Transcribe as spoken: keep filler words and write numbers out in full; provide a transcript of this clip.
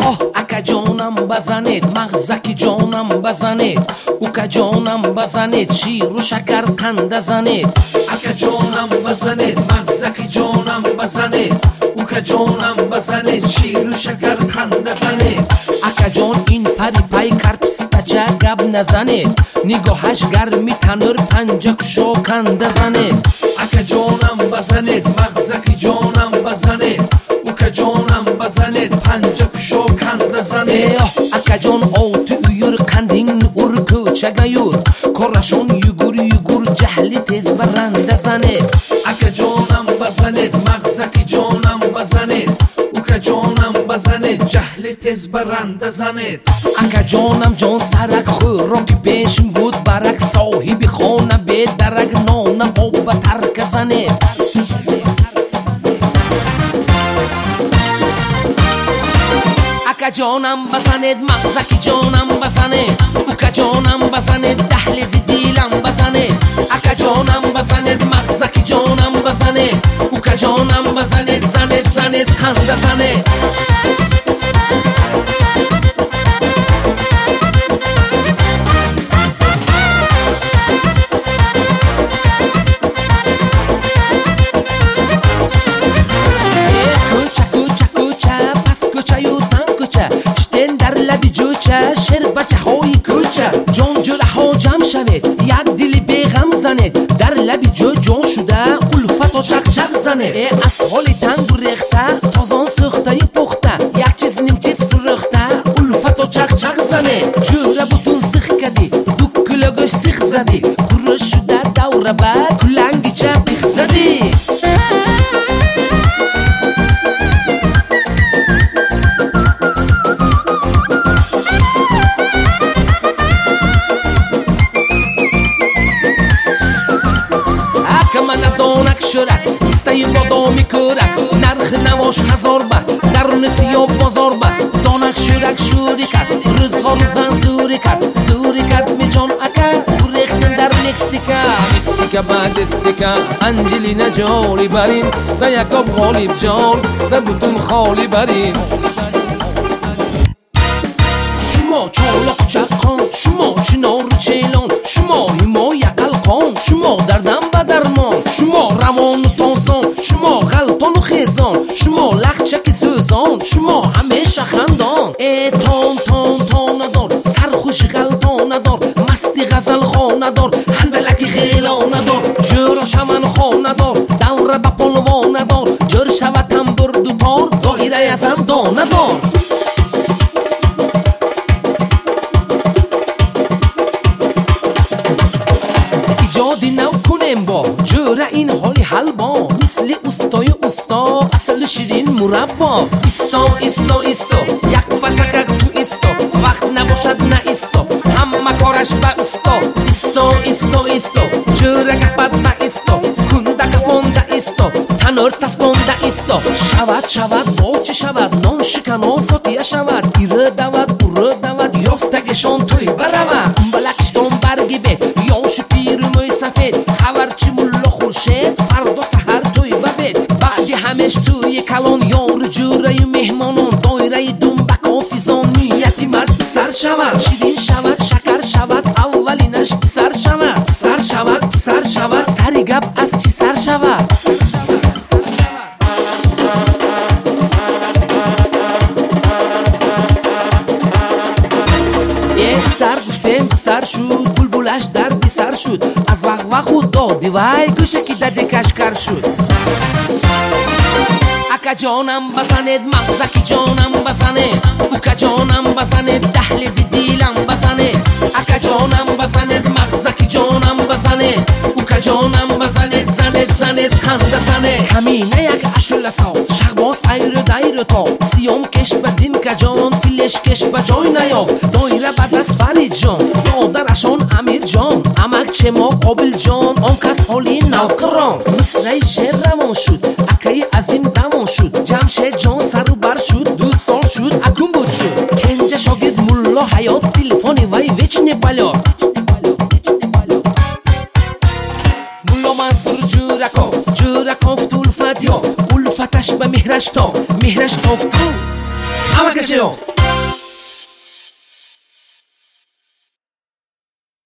آه اکا جانم بزنید مغزکی جانم بزنید اوکا جانم بزنید شیر و شکر قند زنید اکا جانم بزنید مغزکی جانم بزنید اوکا جانم بزنید شیر و شکر قند زنید اکا جان این پری پای کرپستا چه گب نزنید نگاهش گرمی تنور پنجه کشو کند زنید اکا جانم بزنید مغزکی جانم بزنید اوکا جانم بزنید پنجه کشو کند زنید اکا جان آتی uyur قندین ور کوچه گیور کرشون یگور یگور جهلی تیز برنده زنید اکا جانم بزنید مغزکی جانم بزنید اوکا جانم بزنید جهلی تیز برنده زنید اکا جانم جان سرک خوراکی پیش بود برک صاحبی خانه به درک نانم آب ترک زنید اکا جانم بزنید مغزکی جانم بزنید اوکا جانم بزنید دهلیز دیلم بزنید اکا جانم بزنید مغزکی جانم بزنید اوکا جانم بزنید زنید زنید خنده زنید شر بچه های کوچه جان جلو ها جمع شوید یک دلی بیغم زنید در لبی جو جان شده الفت و چق چق زنید از حالی تنگ و ریخته تازان سخته ی پخته یک چیز نیم چیز فرخته الفت و چق چق زنید جوره بوتون سخ کدی دو کلگوش سخ زدی خورش شده دوره بعد کلنگی چه بیخ زدی شرک استای بادامی کرک نرخ نواش هزار بد درون سیاب بازار بد دانک شرک شوری کرد روزها رو زن زوری کرد زوری کرد می جان اکر ریختن در مکسیکا مکسیکا بعد سیکا انجلینا جولی برین سیکاب غالب جان سبوتون خالی برین شما چالاق چقان شما چنار چیلان شما حمای قلقان شما دردم به درمان شما روان و تازان شما غلطان و خیزان شما لخچک سوزان شما همیشه خندان ای تان تان تان ندار سرخوش غلطان ندار مستی غزل خان ندار هنبلکی غیلان ندار جورا شمن خان ندار دوره به پلوان ندار جر شوتم برد و تار دایره ازم دان ندار ایجادی نو کنیم با جوره این حالی حل با مثل استای استا اصل شیرین مربا استا استا استا یک فسکک تو استا وقت نباشد نه استا همه کارش به استا استا استا استا جوره گپد به استا کنده کفانده استا تنور تفبانده استا شود شود با چه شود نان شکنا فاتیه شود ایره دود اوره دود یافتگشان توی برود بلکشتان برگی به یاش پیر موی سفید خبرچی ملا خورشید فردا سحر توی ببید بعدی همش توی کلان یار جوره مهمانان دایره دنبک آفیزان نیتی مرد سر شود شیرین شود شکر شود اولینش سر شود سر شود سر شود سری گب از چی سر شود سر گفتم سر شد بلبلش در بی سر شد از وقت وقت دادی وای گوشکی دده کشکر شد اکا جانم بزنید مغزکی جانم بزنید اوکا جانم بزنید دهلیز دیلم بزنید اکا جانم بزنید مغزکی جانم بزنید اوکا جانم بزنید زنید زنید خنده زنید کمینه یک اشل ساخت شغباز ایر دایر تا سیام کش بدین که جان فیلش کش به جای نیافت دایره بعد از فرید جان دادرشان امیر جان امک چه ما قابل جان آن کس حالی نوکران مصره شعر روان شد اکای عظیم دمان شد جمشید جان سر و بر شد دو سال شد اکون بود شد کنجه شاگرد ملا حیات تلفونی وی وچنی بلا ملا منصور جورکاف جورکاف تو الفت یا الفتش به مهرش تاف مهرش تاف تو همه کشه یافت